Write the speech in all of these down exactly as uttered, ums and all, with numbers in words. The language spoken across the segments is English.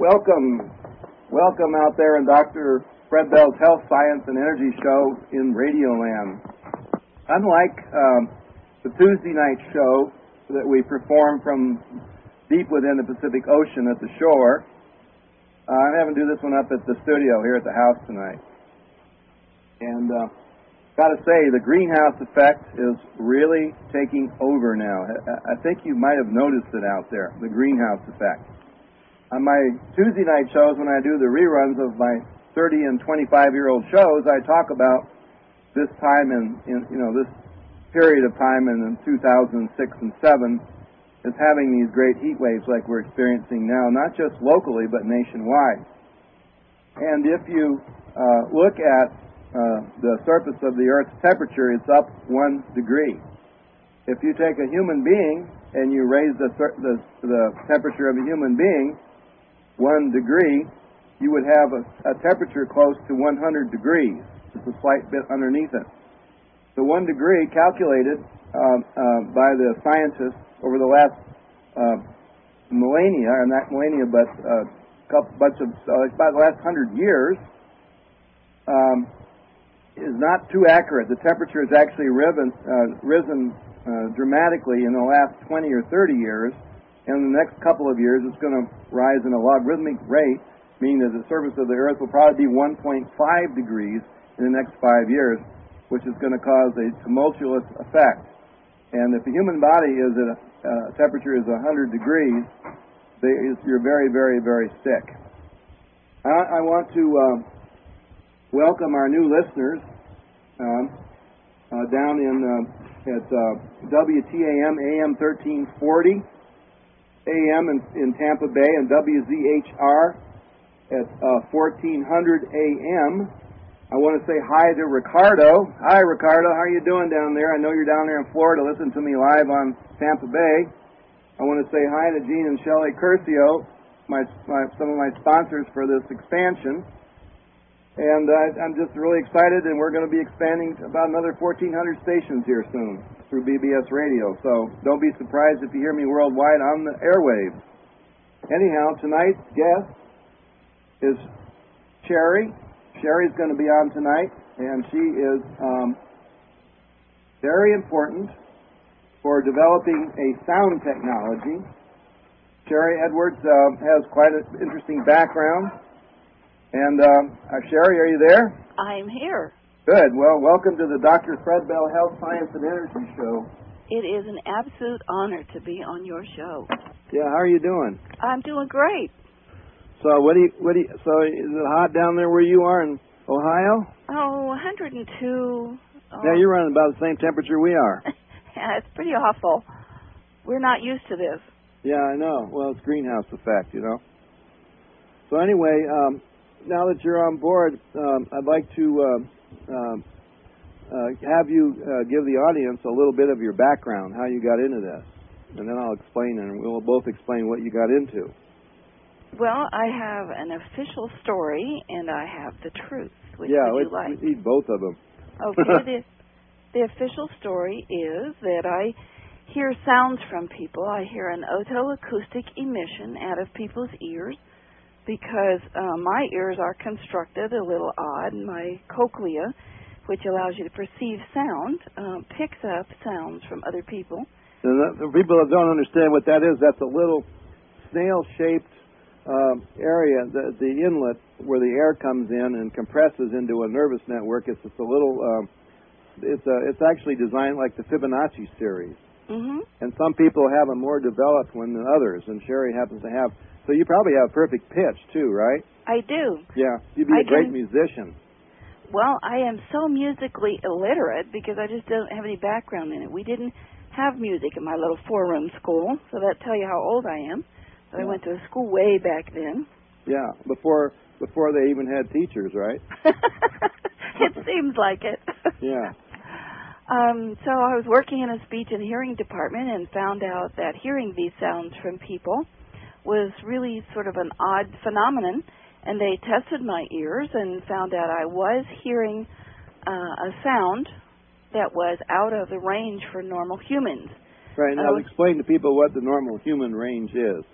Welcome, welcome out there in Doctor Fred Bell's Health, Science, and Energy Show in Radioland. Unlike um, the Tuesday night show that we perform from deep within the Pacific Ocean at the shore, uh, I'm having to do this one up at the studio here at the house tonight. And uh, got to say, the greenhouse effect is really taking over now. I think you might have noticed it out there, the greenhouse effect. On my Tuesday night shows, when I do the reruns of my thirty and twenty-five-year-old shows, I talk about this time in, in, you know, this period of time in two thousand six and seven is having these great heat waves like we're experiencing now, not just locally, but nationwide. And if you uh, look at uh, the surface of the Earth's temperature, it's up one degree. If you take a human being and you raise the, the, the temperature of a human being one degree, you would have a, a temperature close to one hundred degrees. Just a slight bit underneath it. So one degree calculated uh, uh, by the scientists over the last uh, millennia, or not millennia, but a uh, couple bunch of uh, about the last hundred years, um, is not too accurate. The temperature has actually risen, uh, risen uh, dramatically in the last twenty or thirty years. And in the next couple of years, it's going to rise in a logarithmic rate, meaning that the surface of the Earth will probably be one point five degrees in the next five years, which is going to cause a tumultuous effect. And if the human body is at a uh, temperature is one hundred degrees, they, you're very, very, very sick. I, I want to uh, welcome our new listeners um, uh, down in uh, at uh, W T A M A M thirteen forty. A M in, in Tampa Bay, and W Z H R at uh, fourteen hundred A M. I want to say hi to Ricardo. Hi, Ricardo. How are you doing down there? I know you're down there in Florida listening to me live on Tampa Bay. I want to say hi to Gene and Shelley Curcio, my, my, some of my sponsors for this expansion. And uh, I'm just really excited, and we're going to be expanding to about another fourteen hundred stations here soon through B B S Radio. So don't be surprised if you hear me worldwide on the airwaves. Anyhow, tonight's guest is Sherry. Sherry's going to be on tonight, and she is um, very important for developing a sound technology. Sherry Edwards uh, has quite an interesting background. And, um, uh, Sherry, are you there? I'm here. Good. Well, welcome to the Doctor Fred Bell Health, Science, and Energy Show. It is an absolute honor to be on your show. Yeah, how are you doing? I'm doing great. So, what do you, what do you, so is it hot down there where you are in Ohio? Oh, one hundred two. Oh. Yeah, you're running about the same temperature we are. Yeah, it's pretty awful. We're not used to this. Yeah, I know. Well, it's greenhouse effect, you know. So anyway, um, now that you're on board, um, I'd like to uh, um, uh, have you uh, give the audience a little bit of your background, how you got into this, and then I'll explain, and we'll both explain what you got into. Well, I have an official story, and I have the truth. Which yeah, would you let's like? need both of them. Okay, the, the official story is that I hear sounds from people. I hear an otoacoustic emission out of people's ears, because uh, my ears are constructed a little odd. My cochlea, which allows you to perceive sound, um, picks up sounds from other people. And the, the people that don't understand what that is, that's a little snail-shaped um, area, the, the inlet where the air comes in and compresses into a nervous network. It's just a little, um, it's a, it's actually designed like the Fibonacci series. Mm-hmm. And some people have a more developed one than others, and Sherry happens to have. So you probably have perfect pitch, too, right? I do. Yeah, you'd be I a great can, musician. Well, I am so musically illiterate because I just don't have any background in it. We didn't have music in my little four-room school, so that tell you how old I am. So yeah. I went to a school way back then. Yeah, before before they even had teachers, right? It seems like it. Yeah. Um, so I was working in a speech and hearing department and found out that hearing these sounds from people was really sort of an odd phenomenon, and they tested my ears and found out I was hearing uh, a sound that was out of the range for normal humans. Right, now uh, explain to people what the normal human range is.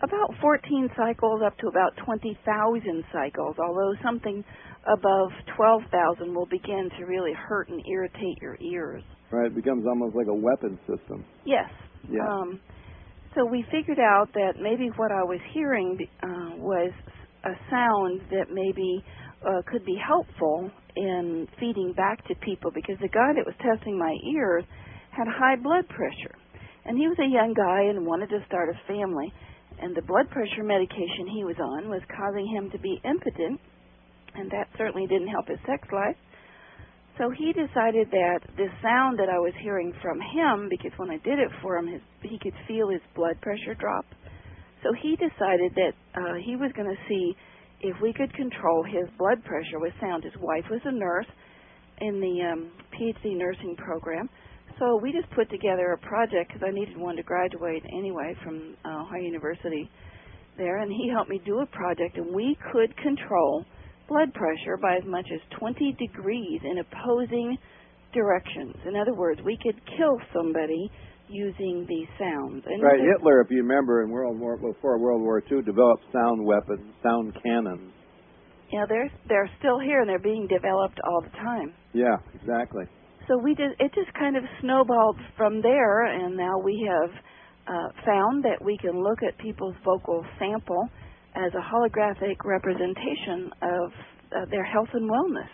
about fourteen cycles up to about twenty thousand cycles, although something above twelve thousand will begin to really hurt and irritate your ears. Right, it becomes almost like a weapon system. Yes. Yeah. Um, so we figured out that maybe what I was hearing uh, was a sound that maybe uh, could be helpful in feeding back to people, because the guy that was testing my ears had high blood pressure. And he was a young guy and wanted to start a family. And the blood pressure medication he was on was causing him to be impotent, and that certainly didn't help his sex life. So he decided that this sound that I was hearing from him, because when I did it for him, his, he could feel his blood pressure drop. So he decided that uh, he was going to see if we could control his blood pressure with sound. His wife was a nurse in the um, PhD nursing program. So we just put together a project, because I needed one to graduate anyway from uh, Ohio University there, and he helped me do a project, and we could control blood pressure by as much as twenty degrees in opposing directions. In other words, we could kill somebody using these sounds. And right, Hitler, if you remember, in World War before World War Two, developed sound weapons, sound cannons. Yeah, they're they're still here, and they're being developed all the time. Yeah, exactly. So we just it just kind of snowballed from there, and now we have uh, found that we can look at people's vocal sample as a holographic representation of uh, their health and wellness.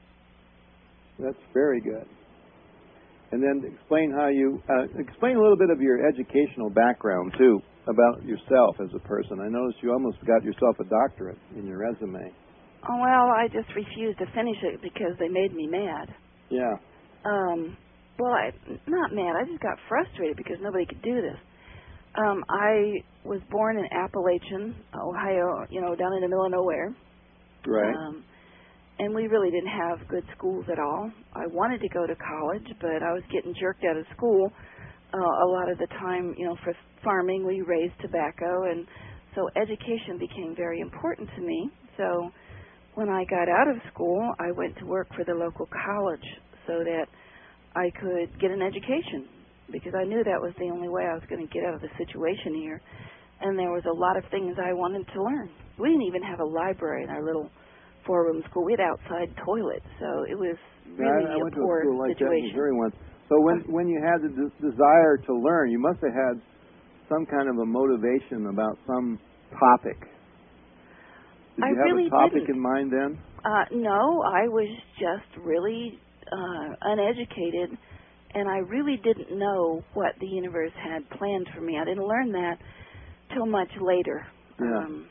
That's very good. And then explain how you uh, explain a little bit of your educational background too, about yourself as a person. I noticed you almost got yourself a doctorate in your resume. Oh, well, I just refused to finish it because they made me mad. Yeah. Um, well, I not mad. I just got frustrated because nobody could do this. Um, I was born in Appalachian, Ohio, you know, down in the middle of nowhere. Right. Um, and we really didn't have good schools at all. I wanted to go to college, but I was getting jerked out of school uh, a lot of the time, you know, for farming. We raised tobacco, and so education became very important to me. So when I got out of school, I went to work for the local college so that I could get an education, because I knew that was the only way I was going to get out of the situation here. And there was a lot of things I wanted to learn. We didn't even have a library in our little four-room school. We had outside toilets, so it was really yeah, I, I a went poor to a school like situation. that in Missouri once. So when, when you had the de- desire to learn, you must have had some kind of a motivation about some topic. Did I you have really a topic didn't. in mind then? Uh, no, I was just really uh, uneducated, and I really didn't know what the universe had planned for me. I didn't learn that till much later. Yeah. Um,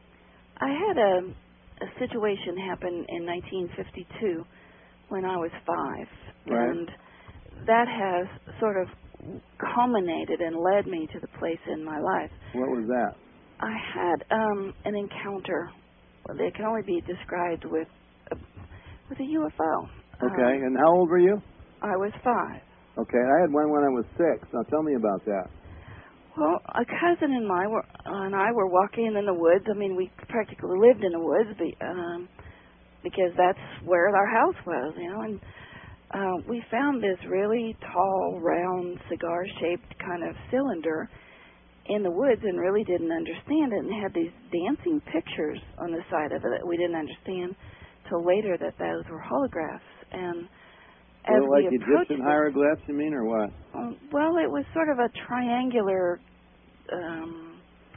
I had a, a situation happen in nineteen fifty-two when I was five, Right. and that has sort of culminated and led me to the place in my life. What was that? I had um, an encounter that can only be described with a, with a U F O. Okay, Um, and how old were you? I was five. Okay, I had one when I was six. Now tell me about that. Well, a cousin and I were and I were walking in the woods. I mean, we practically lived in the woods, be, um, because that's where our house was, you know. And uh, we found this really tall, round, cigar-shaped kind of cylinder in the woods, and really didn't understand it. And it had these dancing pictures on the side of it that we didn't understand till later that those were holographs. And So as like we approached Egyptian them, hieroglyphs, you mean, or what? Um, well, it was sort of a triangular um,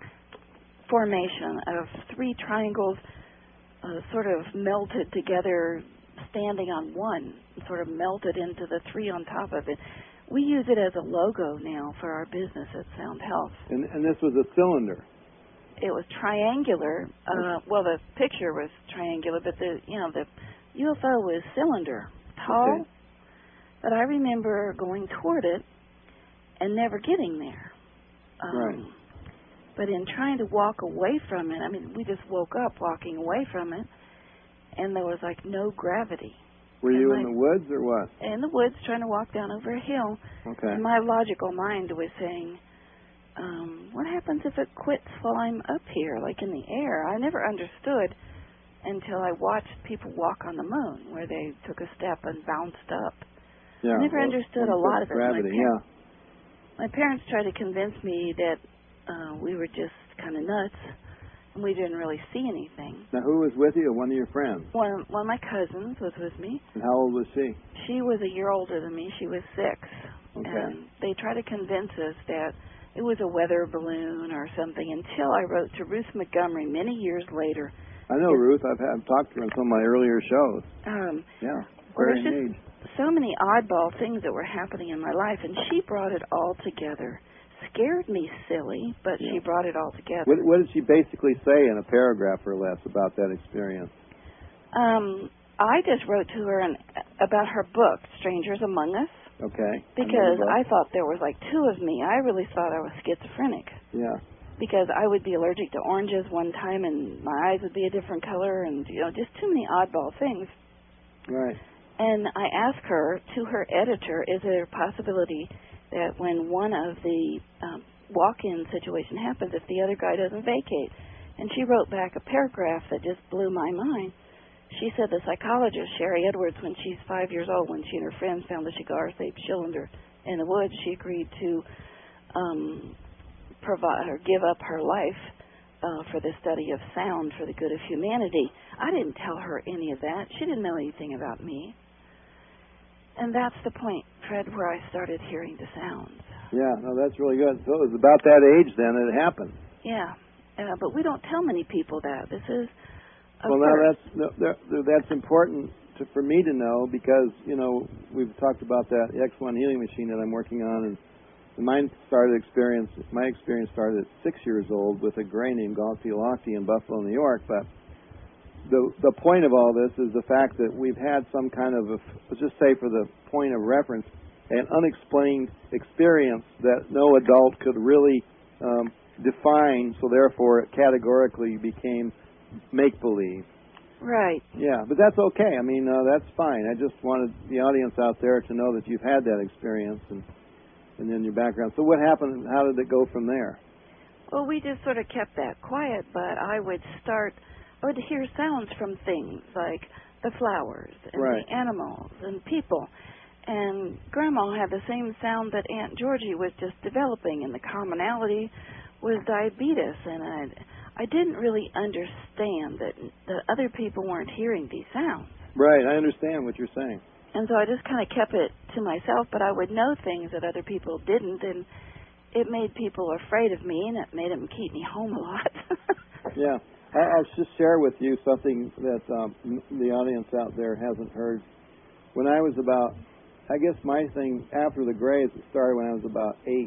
formation of three triangles uh, sort of melted together, standing on one, sort of melted into the three on top of it. We use it as a logo now for our business at Sound Health. And, and this was a cylinder. It was triangular. Uh, well, the picture was triangular, but the you know the U F O was cylinder, tall. Okay. But I remember going toward it and never getting there. Um, Right. But in trying to walk away from it, I mean, we just woke up walking away from it, and there was like no gravity. Were And you my, in the woods or what? in the woods, trying to walk down over a hill. Okay. And my logical mind was saying, um, what happens if it quits while I'm up here, like in the air? I never understood until I watched people walk on the moon, where they took a step and bounced up. Yeah. I never well, understood a lot of it. Gravity, my, par- yeah. my parents tried to convince me that uh, we were just kind of nuts, and we didn't really see anything. Now, who was with you? One of your friends? One, one of my cousins was with me. And how old was she? She was a year older than me. She was six. Okay. And they tried to convince us that it was a weather balloon or something until I wrote to Ruth Montgomery many years later. I know Ruth. I've, had, I've talked to her on some of my earlier shows. Um, yeah, well, very there's engaged. just so many oddball things that were happening in my life, and she brought it all together. Scared me silly, but yeah. she brought it all together. What, what did she basically say in a paragraph or less about that experience? Um, I just wrote to her and, about her book, Strangers Among Us. Okay. Because I thought there was like two of me. I really thought I was schizophrenic. Yeah. Because I would be allergic to oranges one time and my eyes would be a different color and, you know, just too many oddball things. Right. And I asked her, to her editor, is there a possibility that when one of the um, walk-in situation happens, if the other guy doesn't vacate? And she wrote back a paragraph that just blew my mind. She said the psychologist, Sherry Edwards, when she's five years old, when she and her friends found the cigar-shaped cylinder in the woods, she agreed to um, provide or give up her life uh, for the study of sound for the good of humanity. I didn't tell her any of that. She didn't know anything about me. And that's the point, Fred, where I started hearing the sounds. Yeah, no, that's really good. So it was about that age then it happened. Yeah, uh, but we don't tell many people that. This is Well, now that's no, that's important to, for me to know because, you know, we've talked about that X one healing machine that I'm working on, and mine started experience, my experience started at six years old with a gray named Galti Lochte in Buffalo, New York, but the the point of all this is the fact that we've had some kind of, a, let's just say for the point of reference, an unexplained experience that no adult could really um, define, so therefore it categorically became make-believe. Right. Yeah, but that's okay. I mean, uh, that's fine. I just wanted the audience out there to know that you've had that experience and and then your background. So what happened? How did it go from there? Well, we just sort of kept that quiet, but I would start, I would hear sounds from things like the flowers and right. the animals and people. And Grandma had the same sound that Aunt Georgie was just developing, and the commonality was diabetes, and I I didn't really understand that that other people weren't hearing these sounds. Right, I understand what you're saying. And so I just kind of kept it to myself, but I would know things that other people didn't, and it made people afraid of me, and it made them keep me home a lot. Yeah, I'll just share with you something that um, the audience out there hasn't heard. When I was about, I guess my thing after the Grays, it started when I was about eight.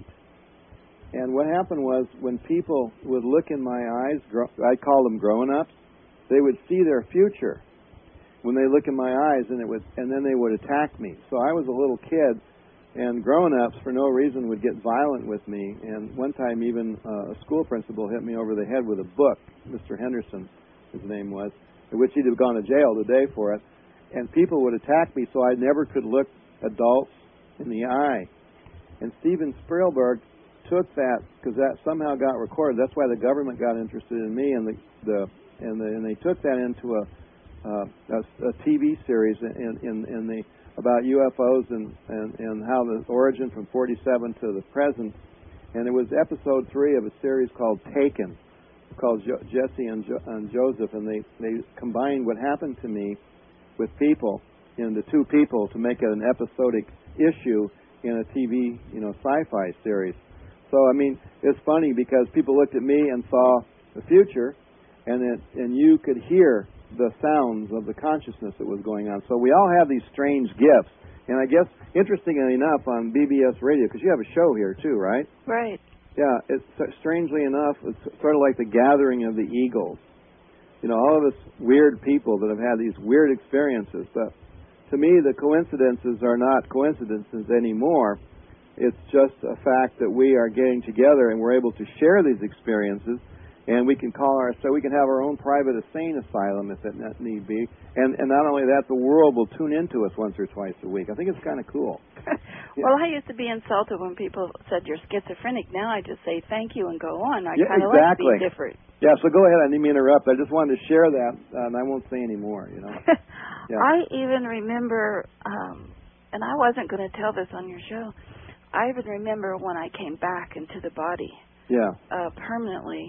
And what happened was when people would look in my eyes, I call them grown-ups, they would see their future when they look in my eyes, and it would, and then they would attack me. So I was a little kid, and grown-ups for no reason would get violent with me. And one time even uh, a school principal hit me over the head with a book, Mister Henderson, his name was, in which he'd have gone to jail today for it. And people would attack me, so I never could look adults in the eye. And Steven Spielberg took that, because that somehow got recorded. That's why the government got interested in me, and the, the and the and they took that into a uh, a, a T V series in in, in the about U F Os and, and and how the origin from forty-seven to the present. And it was episode three of a series called Taken, called jo- Jesse and, jo- and Joseph, and they they combined what happened to me with people into two people to make it an episodic issue in a T V, you know, sci-fi series. So, I mean, it's funny because people looked at me and saw the future, and it, and you could hear the sounds of the consciousness that was going on. So we all have these strange gifts. And I guess, interestingly enough, on B B S Radio, because you have a show here too, right? Right. Yeah, it's strangely enough, it's sort of like the gathering of the eagles. You know, all of us weird people that have had these weird experiences. But to me, the coincidences are not coincidences anymore. It's just a fact that we are getting together and we're able to share these experiences, and we can call our so we can have our own private insane asylum if it need be. And and not only that, the world will tune into us once or twice a week. I think it's kind of cool. Yeah. Well, I used to be insulted when people said you're schizophrenic. Now I just say thank you and go on. I yeah, kind of exactly. like being different. Yeah, so go ahead. I didn't mean to interrupt. I just wanted to share that, and I won't say any more, you know. Yeah. I even remember, um, and I wasn't going to tell this on your show, I even remember when I came back into the body yeah. uh, permanently,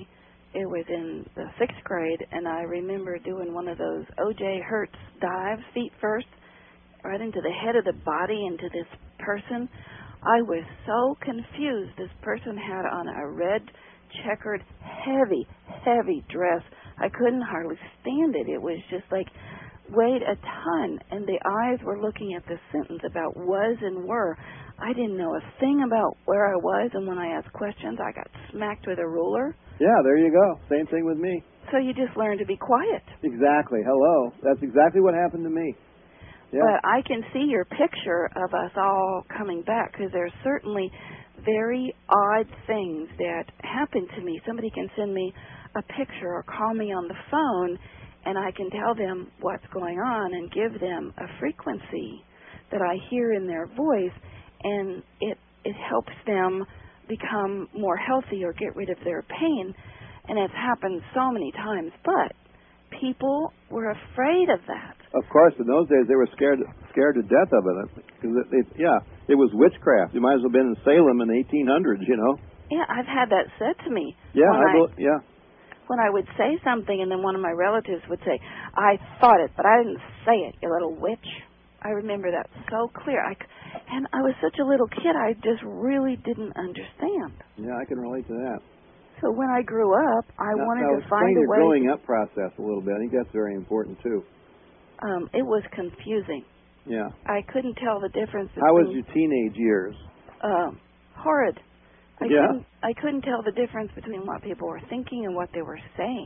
it was in the sixth grade, and I remember doing one of those O J Hertz dives, feet first, right into the head of the body, into this person. I was so confused. This person had on a red, checkered, heavy, heavy dress. I couldn't hardly stand it. It was just like weighed a ton, and the eyes were looking at the sentence about was and were. I didn't know a thing about where I was, and when I asked questions, I got smacked with a ruler. Yeah, there you go. Same thing with me. So you just learn to be quiet. Exactly. Hello. That's exactly what happened to me. Yeah. But I can see your picture of us all coming back, because there's certainly very odd things that happen to me. Somebody can send me a picture or call me on the phone, and I can tell them what's going on and give them a frequency that I hear in their voice, and it it helps them become more healthy or get rid of their pain. And it's happened so many times, but people were afraid of that. Of course, in those days they were scared scared to death of it. Because it, it, yeah, it was witchcraft. You might as well have been in Salem in the eighteen hundreds, you know. Yeah, I've had that said to me. Yeah, when I, I, yeah. When I would say something, and then one of my relatives would say, "I thought it, but I didn't say it, you little witch." I remember that so clear. I, and I was such a little kid, I just really didn't understand. Yeah, I can relate to that. So when I grew up, I now, wanted now to find a your way. growing up process a little bit. I think that's very important too. Um, it was confusing. Yeah. I couldn't tell the difference between. How was your teenage years? Um, horrid. I yeah. couldn't. I couldn't tell the difference between what people were thinking and what they were saying.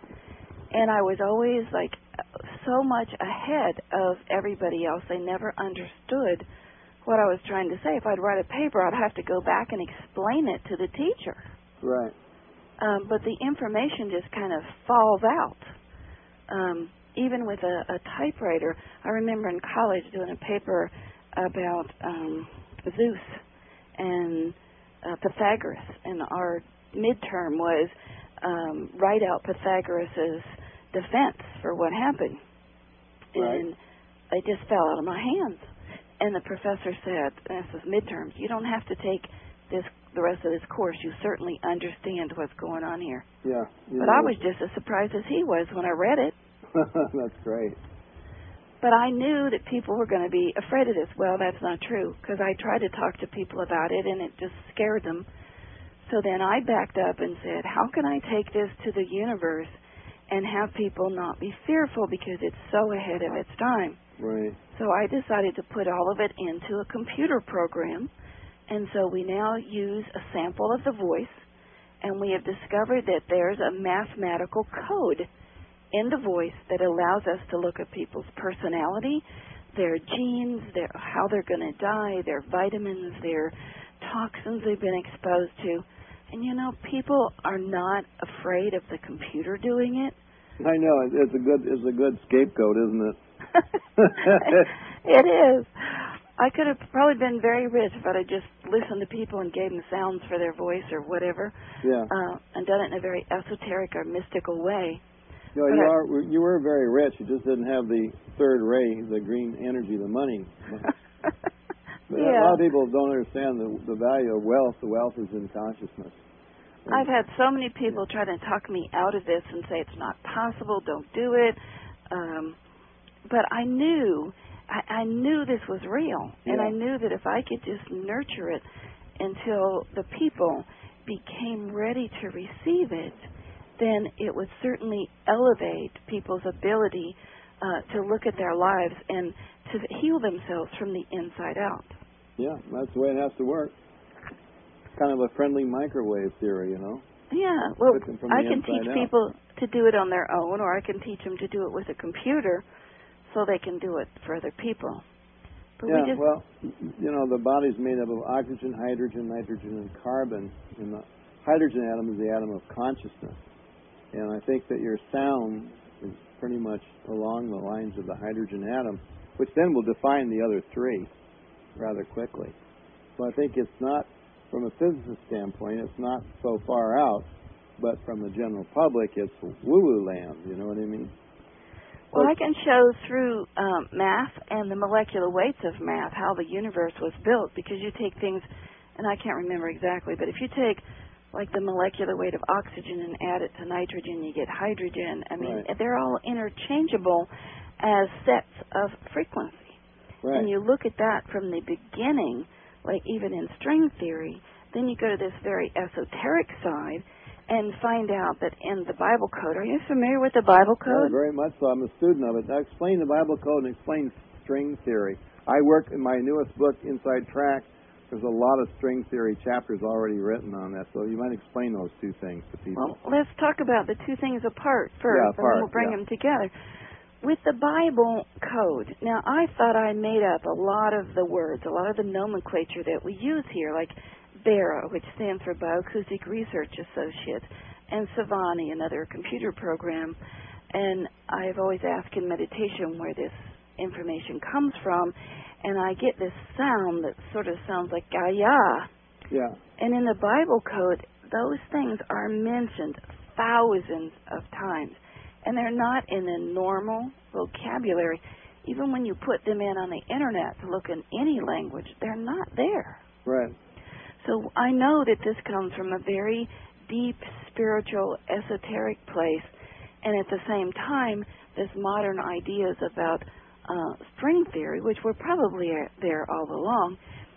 And I was always like so much ahead of everybody else. They never understood what I was trying to say. If I'd write a paper, I'd have to go back and explain it to the teacher. Right. Um, but the information just kind of falls out. Um, even with a, a typewriter, I remember in college doing a paper about um, Zeus and uh, Pythagoras, and our midterm was um, write out Pythagoras's defense for what happened. Right. And it just fell out of my hands. And the professor said, and this is midterms, you don't have to take this the rest of this course. You certainly understand what's going on here. Yeah. But know. I was just as surprised as he was when I read it. That's great. But I knew that people were going to be afraid of this. Well, that's not true, because I tried to talk to people about it, and it just scared them. So then I backed up and said, how can I take this to the universe and have people not be fearful because it's so ahead of its time? Right. So I decided to put all of it into a computer program, and so we now use a sample of the voice, and we have discovered that there's a mathematical code in the voice that allows us to look at people's personality, their genes, their how they're going to die, their vitamins, their toxins they've been exposed to. And you know, people are not afraid of the computer doing it. I know, it's a good it's a good scapegoat, isn't it? It is. I could have probably been very rich if I'd have just listened to people and gave them sounds for their voice or whatever, yeah, uh, and done it in a very esoteric or mystical way. You know, but you I, are you were very rich. You just didn't have the third ray, the green energy, the money. But yeah. A lot of people don't understand the the value of wealth. The wealth is in consciousness. And I've had so many people try to talk me out of this and say it's not possible, don't do it. Um, but I knew, I, I knew this was real, yeah. and I knew that if I could just nurture it until the people became ready to receive it, then it would certainly elevate people's ability uh, to look at their lives and to heal themselves from the inside out. Yeah, that's the way it has to work. Kind of a friendly microwave theory, you know? Yeah, well, I can teach out. people to do it on their own, or I can teach them to do it with a computer so they can do it for other people. But yeah, we just, well, you know, the body's made up of oxygen, hydrogen, nitrogen, and carbon. And the hydrogen atom is the atom of consciousness. And I think that your sound is pretty much along the lines of the hydrogen atom, which then will define the other three rather quickly. So I think it's not, from a physicist standpoint, it's not so far out, but from the general public, it's woo-woo land, you know what I mean? Well, I can show through um, math and the molecular weights of math how the universe was built, because you take things, and I can't remember exactly, but if you take like the molecular weight of oxygen and add it to nitrogen, you get hydrogen. I mean, right. they're all interchangeable as sets of frequency. Right. And you look at that from the beginning, like even in string theory, then you go to this very esoteric side and find out that in the Bible Code, are you familiar with the Bible Code? Yeah, very much so. I'm a student of it. Now explain the Bible Code and explain string theory. I work in my newest book, Inside Track. There's a lot of string theory chapters already written on that, so you might explain those two things to people. Well, let's talk about the two things apart first, yeah, and apart, then we'll bring yeah. them together. With the Bible Code, now I thought I made up a lot of the words, a lot of the nomenclature that we use here, like BARA, which stands for Bioacoustic Research Associates, and Savani, another computer program. And I've always asked in meditation where this information comes from, and I get this sound that sort of sounds like Gaia. Yeah. And in the Bible Code, those things are mentioned thousands of times, and they're not in the normal vocabulary. Even when you put them in on the Internet to look in any language, they're not there. Right. So I know that this comes from a very deep, spiritual, esoteric place, and at the same time, this modern ideas about uh, string theory, which were probably there all along.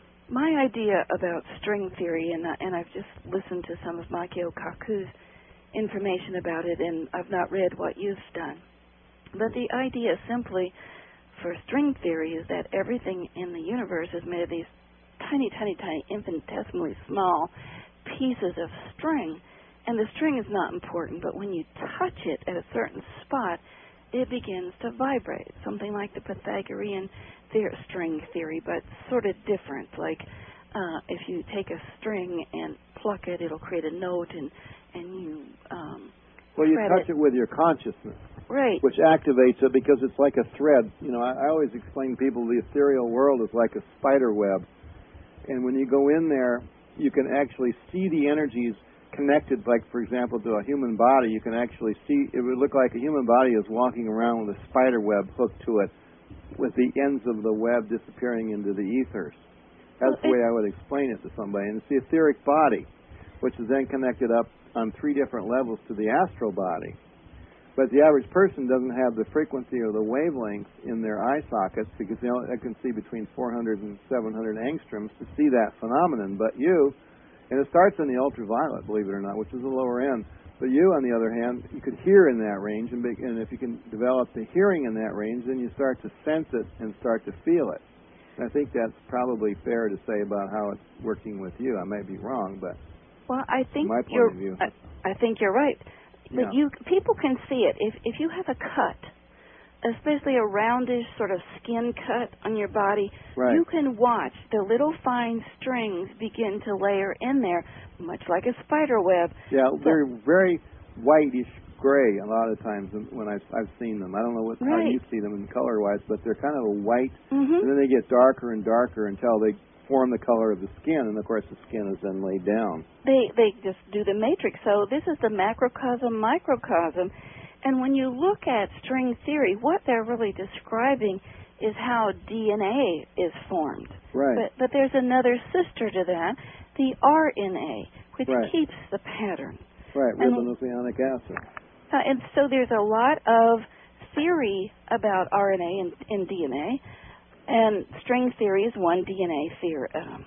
My idea about string theory, and, uh, and I've just listened to some of Michio Kaku's information about it, and I've not read what you've done. But the idea simply for string theory is that everything in the universe is made of these tiny, tiny, tiny, infinitesimally small pieces of string. And the string is not important, but when you touch it at a certain spot, it begins to vibrate, something like the Pythagorean theor- string theory, but sort of different. Like uh, if you take a string and pluck it, it'll create a note, and, and you um, Well, you touch it. it with your consciousness. Right. Which activates it because it's like a thread. You know, I, I always explain to people the ethereal world is like a spider web. And when you go in there, you can actually see the energies connected, like, for example, to a human body. You can actually see, it would look like a human body is walking around with a spider web hooked to it with the ends of the web disappearing into the ethers. That's the way I would explain it to somebody. And it's the etheric body, which is then connected up on three different levels to the astral body. But the average person doesn't have the frequency or the wavelengths in their eye sockets because they, they can see between four hundred and seven hundred angstroms to see that phenomenon. But you, and it starts in the ultraviolet, believe it or not, which is the lower end. But you, on the other hand, you could hear in that range, and, be, and if you can develop the hearing in that range, then you start to sense it and start to feel it. And I think that's probably fair to say about how it's working with you. I might be wrong, but well, I think my point you're. of view. I, I think you're right. But Yeah. you people can see it if if you have a cut, especially a roundish sort of skin cut on your body. Right. You can watch the little fine strings begin to layer in there, much like a spider web. Yeah, So, they're very whitish gray a lot of times when I've, I've seen them. I don't know what, how right. you see them in color-wise, but they're kind of a white, mm-hmm. and then they get darker and darker until they form the color of the skin, and of course the skin is then laid down. They they just do the matrix. So this is the macrocosm, microcosm. And when you look at string theory, what they're really describing is how D N A is formed. Right. But, but there's another sister to that, the R N A, which right. keeps the pattern. Right, And, ribonucleic acid. uh, and so there's a lot of theory about R N A and, and D N A. And string theory is one D N A theory, um,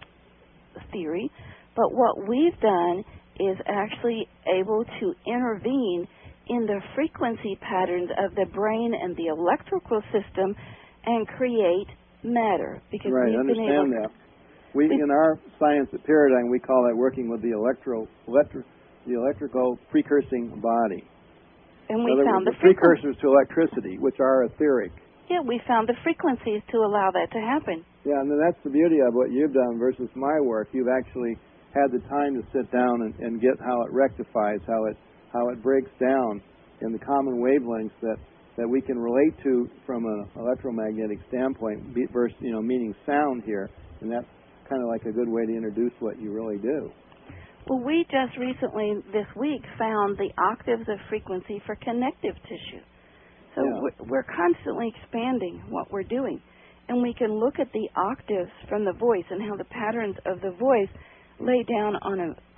theory. But what we've done is actually able to intervene in the frequency patterns of the brain and the electrical system and create matter. Because right, we've understand been able that. We, we, in our science at Paradigm, we call that working with the electro, electro, the electrical precursing body. And we in other found words, the, the precursors to electricity, which are etheric. Yeah, we found the frequencies to allow that to happen. Yeah, and then that's the beauty of what you've done versus my work. You've actually had the time to sit down and, and get how it rectifies, how it how it breaks down in the common wavelengths that, that we can relate to from an electromagnetic standpoint, be, versus, you know, meaning sound here, and that's kind of like a good way to introduce what you really do. Well, we just recently, this week, found the octaves of frequency for connective tissue. So yeah. we're, we're constantly expanding what we're doing. And we can look at the octaves from the voice and how the patterns of the voice lay down on a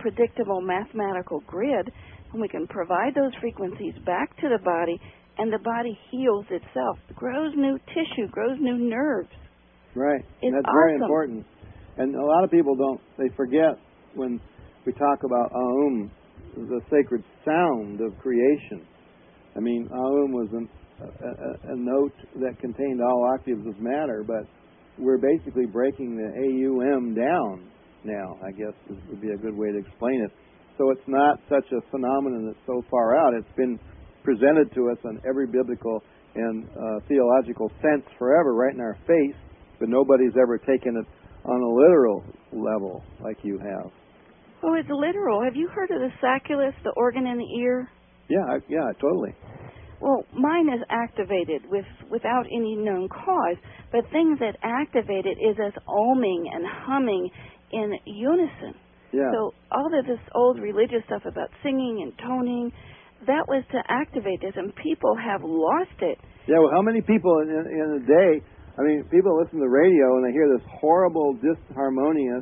predictable mathematical grid, and we can provide those frequencies back to the body, and the body heals itself, grows new tissue, grows new nerves. Right. It's That's awesome. very important. And a lot of people don't, they forget when we talk about Aum, the sacred sound of creation. I mean, Aum was an, a, a, a note that contained all octaves of matter, but we're basically breaking the A U M down now, I guess would be a good way to explain it. So it's not such a phenomenon that's so far out. It's been presented to us on every biblical and uh, theological sense forever, right in our face, but nobody's ever taken it on a literal level like you have. Oh, it's literal. Have you heard of the sacculus, the organ in the ear? Yeah, I, yeah, totally. Well, mine is activated with without any known cause, but things that activate it is us oming and humming in unison. Yeah. So all of this old religious stuff about singing and toning, that was to activate this, and people have lost it. Yeah, well, how many people in, in, in a day, I mean, people listen to the radio and they hear this horrible, disharmonious,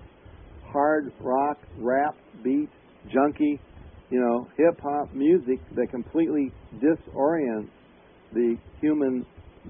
hard rock, rap, beat, junky, you know, hip-hop music that completely disorients the human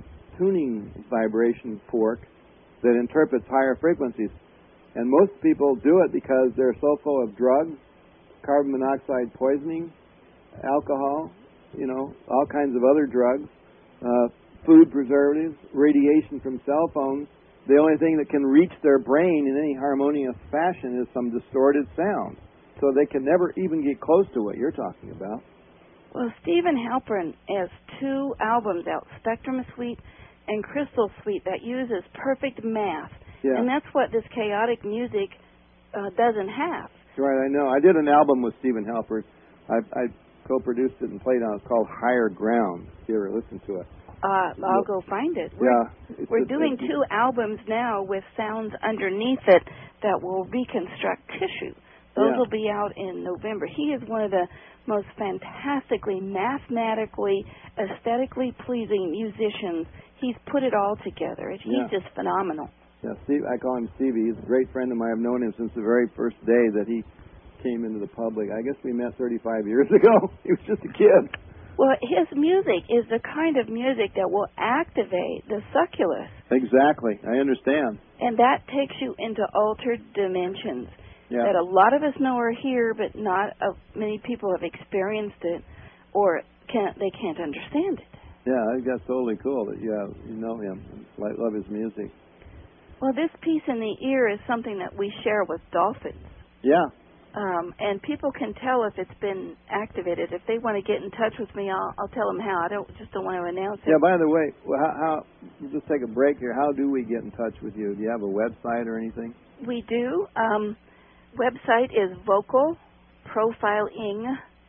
tuning vibration fork that interprets higher frequencies. And most people do it because they're so full of drugs, carbon monoxide poisoning, alcohol, you know, all kinds of other drugs, uh, food preservatives, radiation from cell phones. The only thing that can reach their brain in any harmonious fashion is some distorted sound. So they can never even get close to what you're talking about. Well, Stephen Halpern has two albums out, Spectrum Suite and Crystal Suite, that uses perfect math. Yeah. And that's what this chaotic music uh, doesn't have. Right, I know. I did an album with Stephen Halpern. I, I co-produced it and played on it. It's called Higher Ground. If you ever listen to it. Uh, I'll go find it. We're, yeah. We're it's, doing it's, two albums now with sounds underneath it that will reconstruct tissue. Those yeah. will be out in November. He is one of the most fantastically, mathematically, aesthetically pleasing musicians. He's put it all together. He's yeah. just phenomenal. Yeah, Steve, I call him Stevie. He's a great friend of mine. I've known him since the very first day that he came into the public. I guess we met thirty-five years ago. He was just a kid. Well, his music is the kind of music that will activate the succulus. Exactly. I understand. And that takes you into altered dimensions yeah. that a lot of us know are here, but not uh, many people have experienced it, or can't, they can't understand it. Yeah, I think that's totally cool that you, have, you know him and love his music. Well, this piece in the ear is something that we share with dolphins. Yeah. Um, and people can tell if it's been activated. If they want to get in touch with me, I'll, I'll tell them how. I don't just don't want to announce it. Yeah, by the way, well, how, how we'll just take a break here. How do we get in touch with you? Do you have a website or anything? We do. Um, website is vocal profiling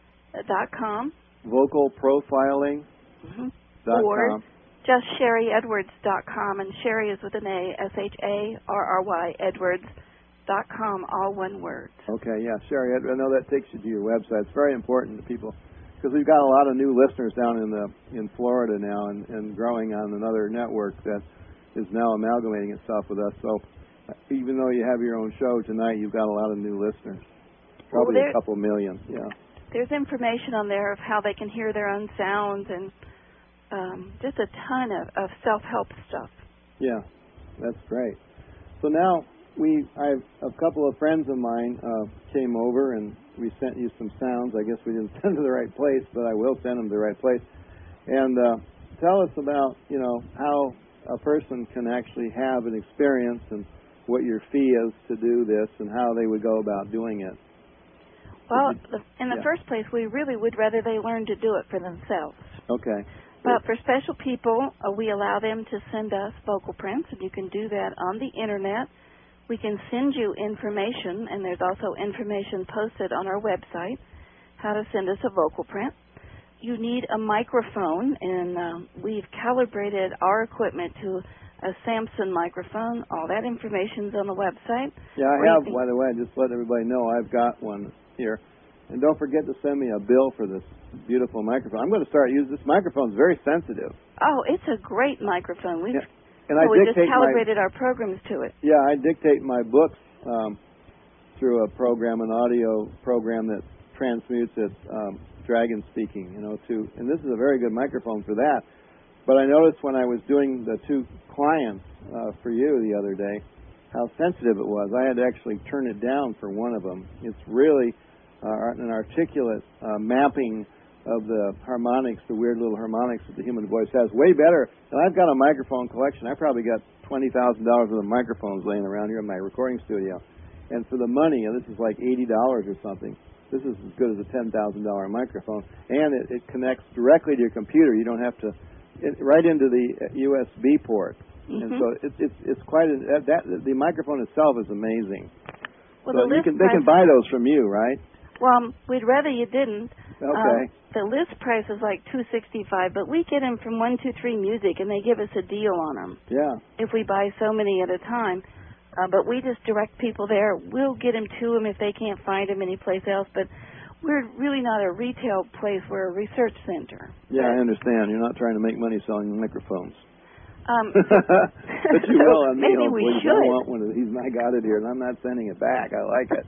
dot com. vocal profiling dot com. Or just Sherry Edwards dot com, and Sherry is with an A, S H A R R Y, Edwards dot com, all one word. Okay, yeah, Sherry, I know that takes you to your website. It's very important to people because we've got a lot of new listeners down in the in Florida now, and, and growing on another network that is now amalgamating itself with us. So even though you have your own show tonight, you've got a lot of new listeners, probably well, a couple million. Yeah. There's information on there of how they can hear their own sounds and um, just a ton of, of self-help stuff. Yeah, that's great. So now. We, I, a couple of friends of mine uh, came over and we sent you some sounds. I guess we didn't send them to the right place, but I will send them to the right place. And uh, tell us about, you know, how a person can actually have an experience and what your fee is to do this and how they would go about doing it. Well, the, in the yeah. first place, we really would rather they learn to do it for themselves. Okay. But for special people, uh, we allow them to send us vocal prints, and you can do that on the Internet. We can send you information, and there's also information posted on our website, how to send us a vocal print. You need a microphone, and um, we've calibrated our equipment to a Samson microphone. All that information's on the website. Yeah, I have, by the way, just let everybody know I've got one here. And don't forget to send me a bill for this beautiful microphone. I'm going to start using this microphone. It's very sensitive. Oh, it's a great microphone. We've yeah. And so I we just dictate calibrated my, our programs to it. Yeah, I dictate my books um, through a program, an audio program that transmutes it, um, dragon speaking, you know, to, and this is a very good microphone for that. But I noticed when I was doing the two clients uh, for you the other day, how sensitive it was. I had to actually turn it down for one of them. It's really uh, an articulate uh, mapping of the harmonics, the weird little harmonics that the human voice has. Way better. And I've got a microphone collection. I probably got twenty thousand dollars worth of microphones laying around here in my recording studio. And for the money, and this is like eighty dollars or something, this is as good as a ten thousand dollars microphone. And it, it connects directly to your computer. You don't have to, it, right into the U S B port. Mm-hmm. And so it, it's it's quite a, that, that the microphone itself is amazing. Well, so the you can, they can buy those from you, right? Well, we'd rather you didn't. Okay. Um, the list price is like two sixty-five, but we get them from One Two Three Music, and they give us a deal on them. Yeah. If we buy so many at a time, uh, but we just direct people there. We'll get them to them if they can't find them anyplace else. But we're really not a retail place. We're a research center. Yeah, I understand. You're not trying to make money selling microphones. Um, but you so will on me, maybe hopefully. we should. I want one of these, and I got it here, and I'm not sending it back. I like it.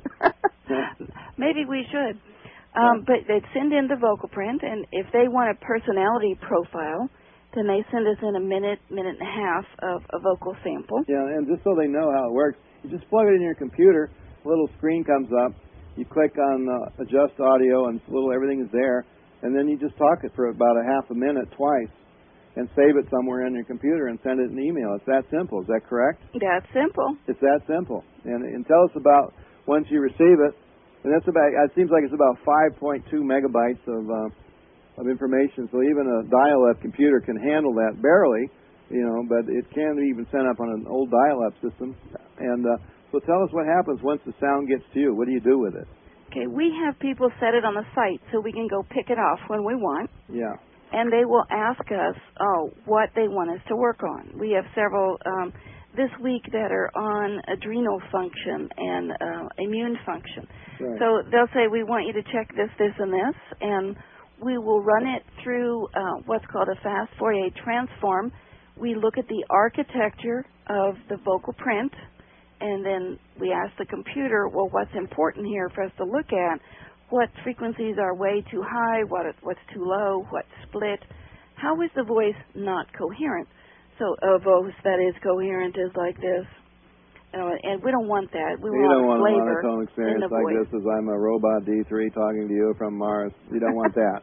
Maybe we should. Um, but they'd send in the vocal print, and if they want a personality profile, then they send us in a minute, minute and a half of a vocal sample. Yeah, and just so they know how it works, you just plug it in your computer, a little screen comes up, you click on uh, adjust audio, and little everything is there, and then you just talk it for about a half a minute twice, and save it somewhere on your computer and send it an email. It's that simple. Is that correct? That's simple. It's that simple. And, and tell us about once you receive it, and that's about, it seems like it's about five point two megabytes of uh, of information, so even a dial-up computer can handle that barely, you know, but it can be even sent up on an old dial-up system. And uh, so tell us what happens once the sound gets to you. What do you do with it? Okay, we have people set it on the site so we can go pick it off when we want. Yeah. And they will ask us oh, what they want us to work on. We have several um, this week that are on adrenal function and uh, immune function. Right. So they'll say, we want you to check this, this, and this, and we will run it through uh, what's called a fast Fourier transform. We look at the architecture of the vocal print, and then we ask the computer, well, what's important here for us to look at? What frequencies are way too high? What what's too low? What's split? How is the voice not coherent? So a voice that is coherent is like this, uh, and we don't want that. We you want don't want flavor a monotone experience in the like voice. this as I'm a robot D three talking to you from Mars. You don't want that.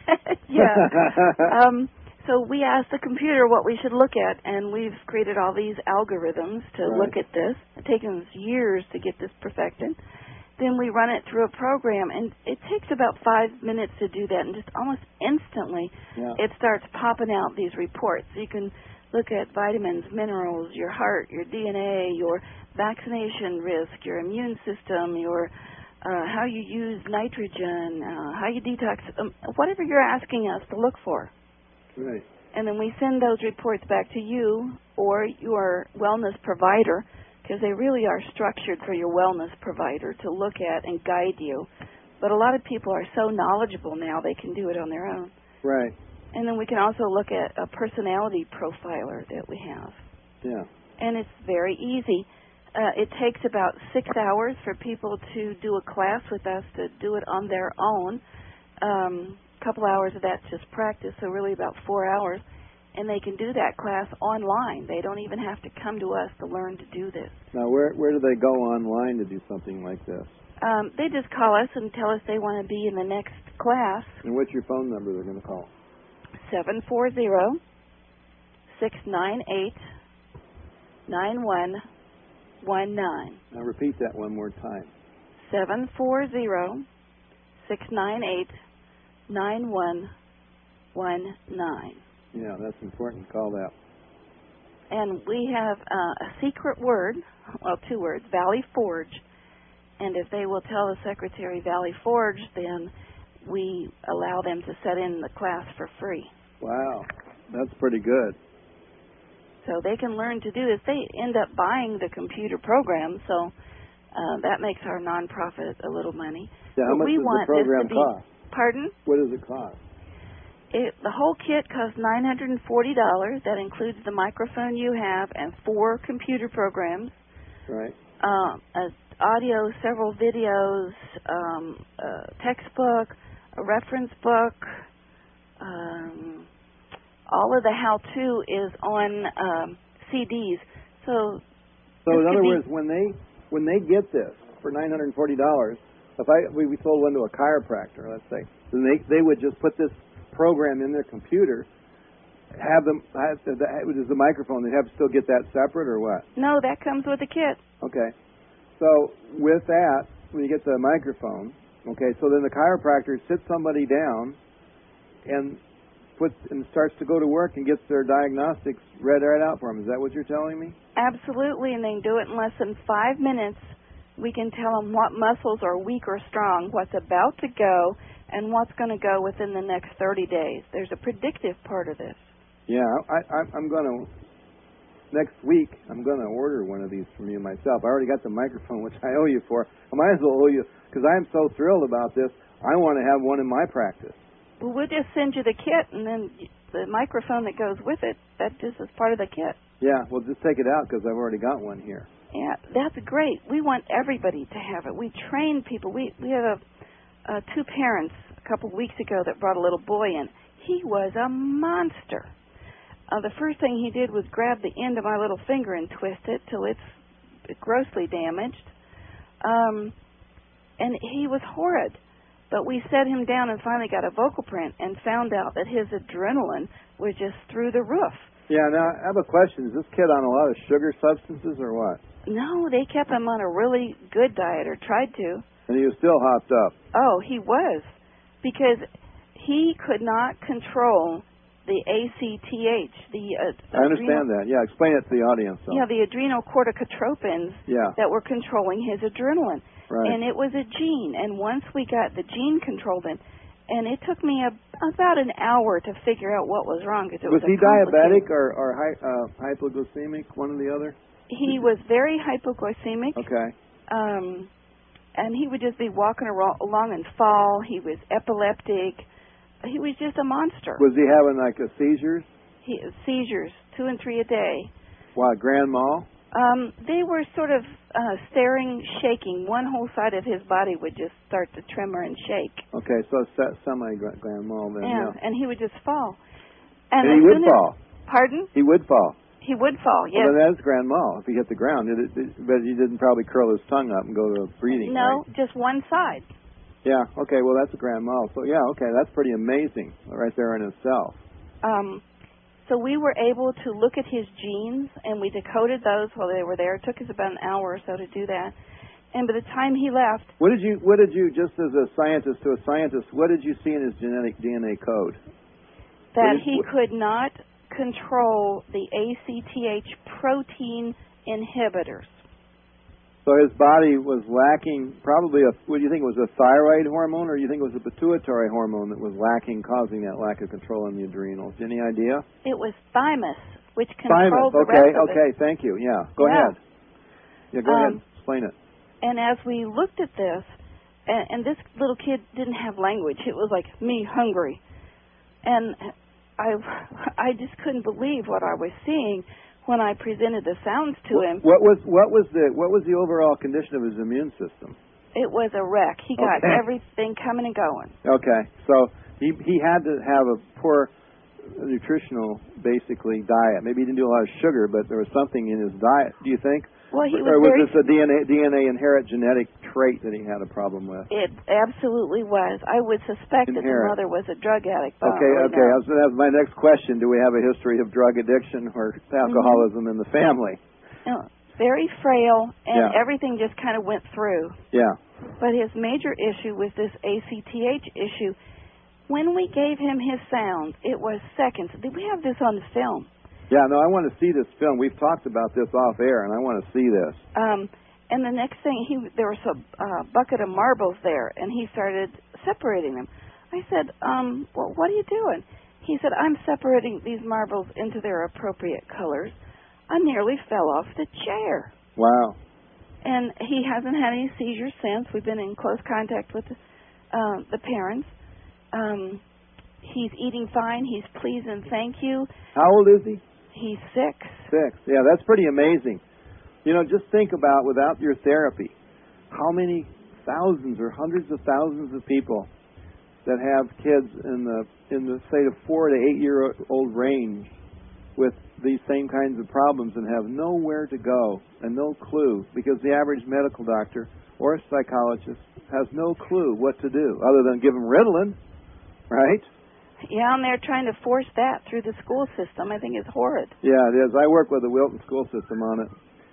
Yeah. um, so we asked the computer what we should look at, and we've created all these algorithms to right. look at this. It's taken us years to get this perfected. Then we run it through a program, and it takes about five minutes to do that, and just almost instantly yeah. it starts popping out these reports. You can look at vitamins, minerals, your heart, your D N A, your vaccination risk, your immune system, your uh, how you use nitrogen, uh, how you detox, um, whatever you're asking us to look for. Right. And then we send those reports back to you or your wellness provider, because they really are structured for your wellness provider to look at and guide you. But a lot of people are so knowledgeable now they can do it on their own. Right. And then we can also look at a personality profiler that we have. Yeah. And it's very easy. Uh, it takes about six hours for people to do a class with us to do it on their own. Um, a couple hours of that's just practice, so really about four hours. And they can do that class online. They don't even have to come to us to learn to do this. Now, where where do they go online to do something like this? Um, they just call us and tell us they want to be in the next class. And what's your phone number they're going to call? seven four zero, six nine eight, nine one one nine. Now, repeat that one more time. seven four zero, six nine eight, nine one one nine. Yeah, that's important. Call that. And we have uh, a secret word, well, two words, Valley Forge. And if they will tell the secretary Valley Forge, then we allow them to set in the class for free. Wow, that's pretty good. So they can learn to do this. They end up buying the computer program, so uh, that makes our nonprofit a little money. Yeah, how but much we does want the program this to be, cost? Pardon? What does it cost? It, the whole kit costs nine hundred forty dollars. That includes the microphone you have and four computer programs. Right. Uh, a, audio, several videos, um, a textbook, a reference book. Um, all of the how-to is on um, C Ds. So, so in other be, words, when they when they get this for nine hundred forty dollars, if I we, we sold one to a chiropractor, let's say, then they they would just put this program in their computer. Have them have the, the, the microphone. They have to still get that separate or what? No, that comes with the kit. Okay. So with that, when you get the microphone, okay, so then the chiropractor sits somebody down and puts and starts to go to work and gets their diagnostics read right out for them. Is that what you're telling me? Absolutely, and they can do it in less than five minutes. We can tell them what muscles are weak or strong, what's about to go, and what's going to go within the next thirty days. There's a predictive part of this. Yeah, I, I, I'm going to, next week, I'm going to order one of these from you myself. I already got the microphone, which I owe you for. I might as well owe you, because I'm so thrilled about this, I want to have one in my practice. Well, we'll just send you the kit, and then the microphone that goes with it, that just is part of the kit. Yeah, well, just take it out, because I've already got one here. Yeah, that's great. We want everybody to have it. We train people. We we had a, uh, two parents a couple of weeks ago that brought a little boy in. He was a monster. Uh, the first thing he did was grab the end of my little finger and twist it till it's grossly damaged. Um, and he was horrid. But we set him down and finally got a vocal print and found out that his adrenaline was just through the roof. Yeah, now I have a question. Is this kid on a lot of sugar substances or what? No, they kept him on a really good diet, or tried to. And he was still hopped up. Oh, he was. Because he could not control the A C T H. The uh, I understand adrenal, that. Yeah, explain it to the audience. Though. Yeah, the adrenal corticotropins yeah. that were controlling his adrenaline. Right. And it was a gene. And once we got the gene controlled in, and it took me a, about an hour to figure out what was wrong. Because it was, was he diabetic or, or hy, uh, hypoglycemic, one or the other? He was very hypoglycemic. Okay. Um, and he would just be walking along and fall. He was epileptic. He was just a monster. Was he having like a seizures? He, seizures, two and three a day. What, grand mal? Um, they were sort of uh, staring, shaking. One whole side of his body would just start to tremor and shake. Okay, so it's semi-grand mal then. Yeah, yeah, and he would just fall. And, and he would fall. As, pardon? He would fall. He would fall, yes. Well, then that's grand mal if he hit the ground. It, it, it, but he didn't probably curl his tongue up and go to breathing, No, right? just one side. Yeah, okay, well, that's a grand mal. So, yeah, okay, that's pretty amazing right there in itself. Um, so we were able to look at his genes, and we decoded those while they were there. It took us about an hour or so to do that. And by the time he left... What did you, what did you just as a scientist to a scientist, what did you see in his genetic D N A code? That did, he what, could not control the A C T H protein inhibitors. So his body was lacking probably a, what do you think, was a thyroid hormone, or do you think it was a pituitary hormone that was lacking, causing that lack of control in the adrenals? Any idea? It was thymus, which thymus, controlled the okay, rest of okay, it. thank you, yeah. Go yeah. ahead. Yeah, go um, ahead, explain it. And as we looked at this, and, and this little kid didn't have language. It was like, me hungry. And I, I just couldn't believe what I was seeing when I presented the sounds to him. What was what was the what was the overall condition of his immune system? It was a wreck. He got okay. everything coming and going. Okay, so he he had to have a poor nutritional, basically, diet. Maybe he didn't do a lot of sugar, but there was something in his diet. Do you think? Well, he was or was very, this a D N A D N A inherent genetic trait that he had a problem with? It absolutely was. I would suspect inherent. that the mother was a drug addict. But Okay, really okay. know. I was going to ask my next question: do we have a history of drug addiction or alcoholism mm-hmm. in the family? No, very frail, and yeah. everything just kind of went through. Yeah. But his major issue was this A C T H issue. When we gave him his sound, it was seconds. Did we have this on the film? Yeah, no, I want to see this film. We've talked about this off air, and I want to see this. Um, and the next thing, he there was a uh, bucket of marbles there, and he started separating them. I said, um, well, what are you doing? He said, I'm separating these marbles into their appropriate colors. I nearly fell off the chair. Wow. And he hasn't had any seizures since. We've been in close contact with the, uh, the parents. Um, he's eating fine. He's pleased and thank you. How old is he? He's six. Six. Yeah, that's pretty amazing. You know, just think about without your therapy, how many thousands or hundreds of thousands of people that have kids in the in the say the four to eight year old range with these same kinds of problems and have nowhere to go and no clue, because the average medical doctor or a psychologist has no clue what to do other than give them Ritalin, right? Yeah, and they're trying to force that through the school system. I think it's horrid. Yeah, it is. I work with the Wilton school system on it.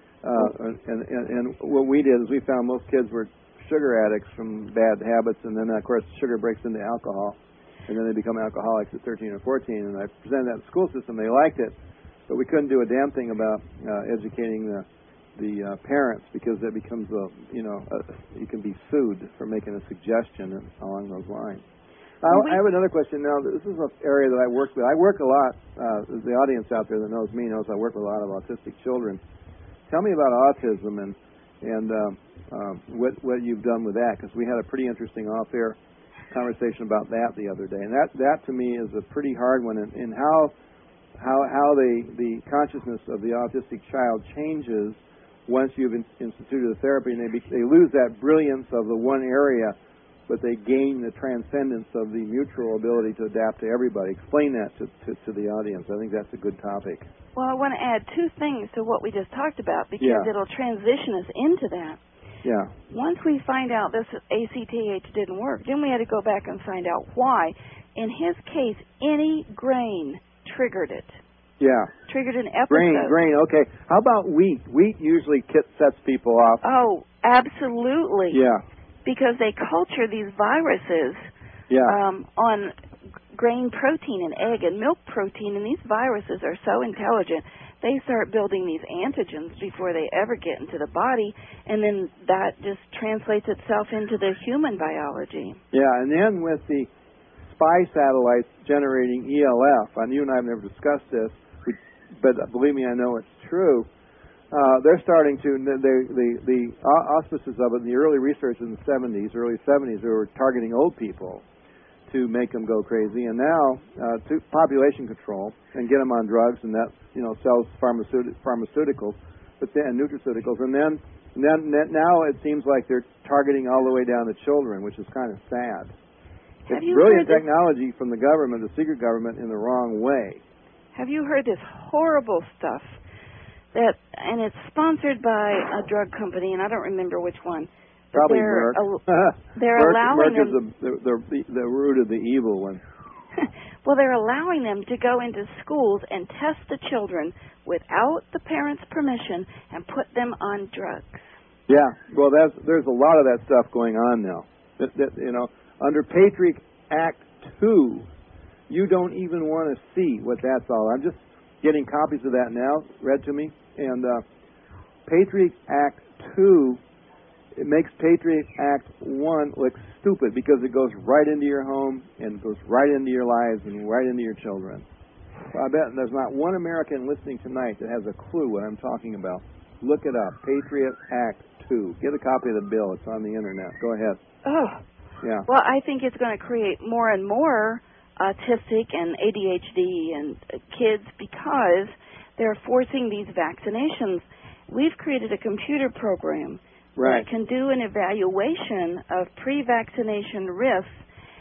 Uh, and, and, and what we did is we found most kids were sugar addicts from bad habits, and then, of course, sugar breaks into alcohol, and then they become alcoholics at thirteen or fourteen. And I presented that to the school system. They liked it, but we couldn't do a damn thing about uh, educating the the uh, parents, because that becomes a, you know, a, you can be sued for making a suggestion along those lines. I, I have another question now. This is an area that I work with. I work a lot. Uh, the audience out there that knows me knows I work with a lot of autistic children. Tell me about autism and and uh, uh, what what you've done with that, because we had a pretty interesting off-air conversation about that the other day. And that, that to me is a pretty hard one. And, and how how how the the consciousness of the autistic child changes once you've in, instituted a therapy, and they be, they lose that brilliance of the one area, but they gain the transcendence of the mutual ability to adapt to everybody. Explain that to, to, to the audience. I think that's a good topic. Well, I want to add two things to what we just talked about, because Yeah. it'll transition us into that. Yeah. Once we find out this A C T H didn't work, then we had to go back and find out why. In his case, any grain triggered it. Yeah. Triggered an episode. Grain, grain, okay. How about wheat? Wheat usually kit sets people off. Oh, absolutely. Yeah. Because they culture these viruses Yeah. um, on grain protein and egg and milk protein, and these viruses are so intelligent, they start building these antigens before they ever get into the body, and then that just translates itself into the human biology. Yeah, and then with the spy satellites generating E L F, and you and I have never discussed this, but believe me, I know it's true. Uh, they're starting to, the, the, the auspices of it, the early research in the seventies, early seventies, they were targeting old people to make them go crazy, and now uh, to population control and get them on drugs, and that, you know, sells pharmaceut- pharmaceuticals, but then nutraceuticals, and then, and then now it seems like they're targeting all the way down to children, which is kind of sad. Have It's you brilliant heard technology from the government, the secret government, in the wrong way. Have you heard this horrible stuff? That, and it's sponsored by a drug company, and I don't remember which one. But Probably they're, Merck. al- they're Merck, allowing Merck them. is the, the, the, the root of the evil one. Well, they're allowing them to go into schools and test the children without the parents' permission and put them on drugs. Yeah, well, that's, there's a lot of that stuff going on now. That, that, you know, under Patriot Act two, you don't even want to see what that's all. I'm just getting copies of that now, read to me. And uh, Patriot Act two, it makes Patriot Act one look stupid because it goes right into your home and goes right into your lives and right into your children. Well, I bet there's not one American listening tonight that has a clue what I'm talking about. Look it up, Patriot Act two. Get a copy of the bill. It's on the Internet. Go ahead. Oh. Yeah. Well, I think it's going to create more and more autistic and A D H D and uh, kids because they're forcing these vaccinations. We've created a computer program Right. that can do an evaluation of pre-vaccination risks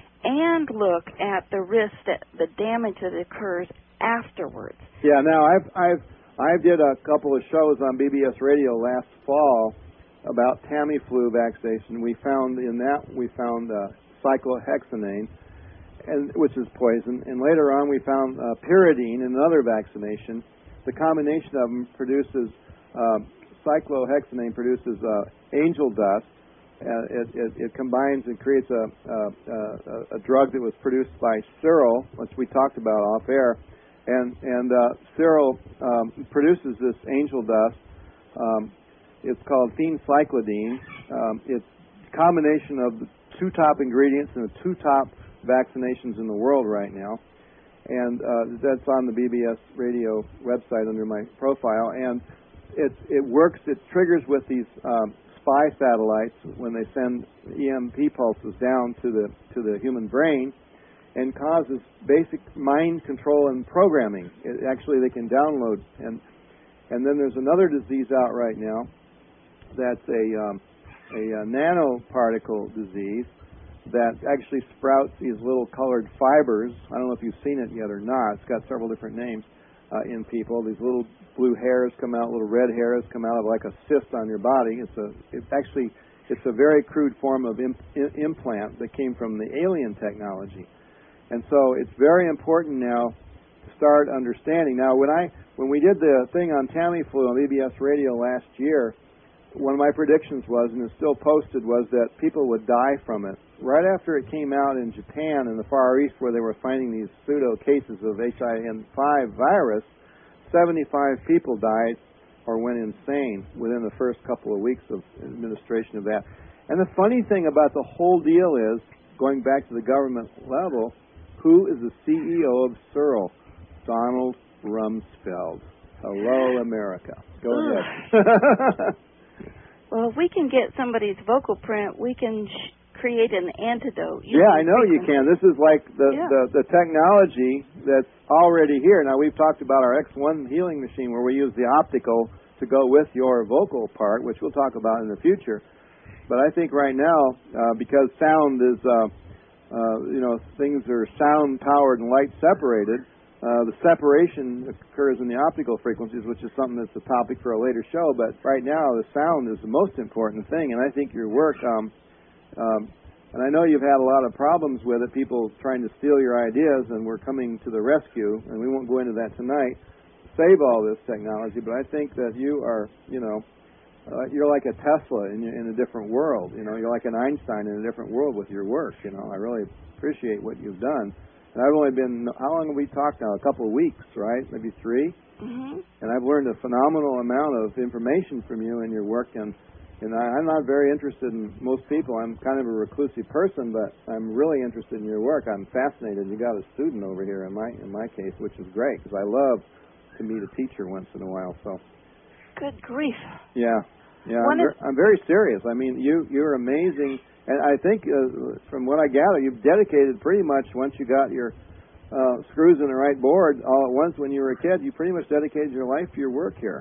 and look at the risk that the damage that occurs afterwards. Yeah. Now I've I've I did a couple of shows on B B S Radio last fall about Tamiflu vaccination. We found in that we found uh, cyclohexanine, and which is poison, and later on we found uh, pyridine, another vaccination. The combination of them produces uh, cyclohexanine produces uh, angel dust. Uh, it, it, it combines and creates a, a, a, a drug that was produced by Cyril, which we talked about off air, and and uh, Cyril um, produces this angel dust. Um, it's called phencyclidine. Um, it's a combination of the two top ingredients in the two top vaccinations in the world right now, and uh, that's on the B B S Radio website under my profile. And it it works. It triggers with these um, spy satellites when they send E M P pulses down to the to the human brain, and causes basic mind control and programming. It, actually, they can download. and and then there's another disease out right now that's a um, a, a nanoparticle disease that actually sprouts these little colored fibers. I don't know if you've seen it yet or not. It's got several different names uh, in people. These little blue hairs come out, little red hairs come out of like a cyst on your body. It's a, it's actually, it's a very crude form of imp, implant that came from the alien technology. And so it's very important now to start understanding. Now, when I, when we did the thing on Tamiflu on B B S Radio last year, one of my predictions was, and it's still posted, was that people would die from it. Right after it came out in Japan in the Far East, where they were finding these pseudo cases of H I N five virus, seventy-five people died or went insane within the first couple of weeks of administration of that. And the funny thing about the whole deal is, going back to the government level, who is the C E O of Searle? Donald Rumsfeld. Hello, America. Go ahead. Well, if we can get somebody's vocal print, we can sh- create an antidote. Yeah, I know you can. This is like the, yeah. the, the technology that's already here. Now, we've talked about our X one healing machine where we use the optical to go with your vocal part, which we'll talk about in the future. But I think right now, uh, because sound is, uh, uh, you know, things are sound-powered and light-separated, Uh, the separation occurs in the optical frequencies, which is something that's a topic for a later show. But right now, the sound is the most important thing. And I think your work, um, um, and I know you've had a lot of problems with it, people trying to steal your ideas, and we're coming to the rescue. And we won't go into that tonight, save all this technology. But I think that you are, you know, uh, you're like a Tesla in, in a different world. You know, you're like an Einstein in a different world with your work. You know, I really appreciate what you've done. And I've only been, how long have we talked now? A couple of weeks, right? Maybe three? Mm-hmm. And I've learned a phenomenal amount of information from you and your work. And, and I, I'm not very interested in most people. I'm kind of a reclusive person, but I'm really interested in your work. I'm fascinated. You got a student over here in my in my case, which is great, because I love to meet a teacher once in a while. So. Good grief. Yeah. Yeah, I'm, Is- ver- I'm very serious. I mean, you, you're amazing. And I think, uh, from what I gather, you've dedicated pretty much, once you got your uh, screws in the right board all at once when you were a kid, you pretty much dedicated your life to your work here.